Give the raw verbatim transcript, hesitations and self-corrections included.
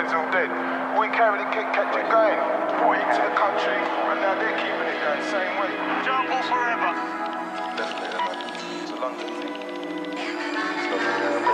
all dead. We carried it, kept, kept it going. Brought it to the country, and now they're keeping it going the same way. Jungle forever. Definitely, man. It's a London thing. It's not